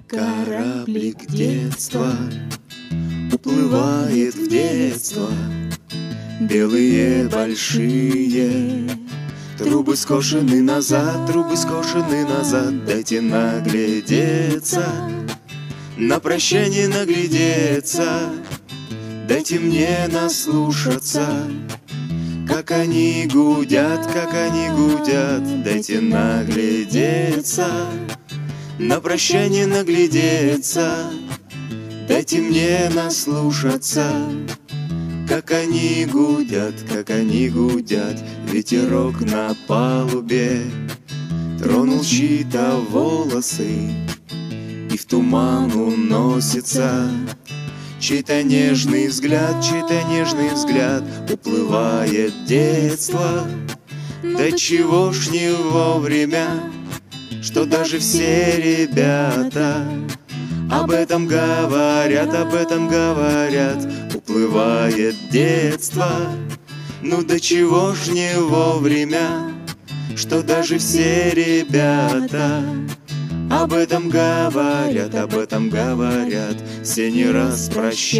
Кораблик детства уплывает в детство. Белые большие трубы скошены назад, дайте наглядеться, на прощание наглядеться, дайте мне наслушаться, как они гудят, дайте наглядеться, на прощание наглядеться, дайте мне наслушаться, как они гудят, ветерок на палубе тронул чьи-то волосы, и в туман уносится чей-то нежный взгляд, уплывает детство. Да чего ж не вовремя, что даже все ребята об этом говорят, уплывает детство. Ну до чего ж не вовремя, что даже все ребята об этом говорят. Все не раз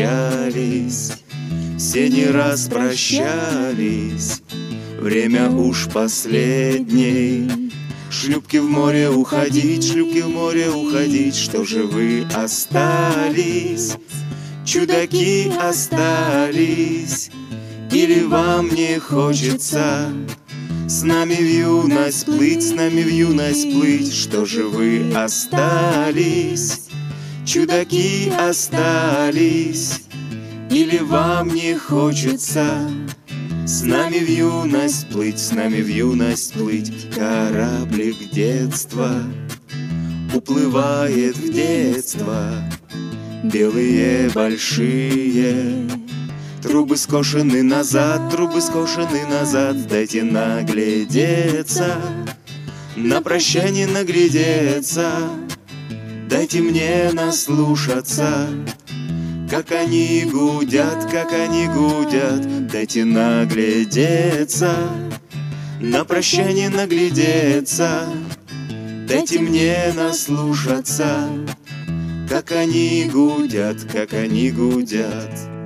прощались, время уж последней шлюпки в море уходить, что же вы остались, чудаки остались, или вам не хочется с нами в юность плыть, что же вы остались, чудаки остались, или вам не хочется с нами в юность плыть. Кораблик детства уплывает в детство. Белые большие трубы скошены назад, дайте наглядеться, на прощание наглядеться, дайте мне наслушаться, как они гудят, дайте наглядеться, на прощание наглядеться, дайте мне наслушаться, как они гудят.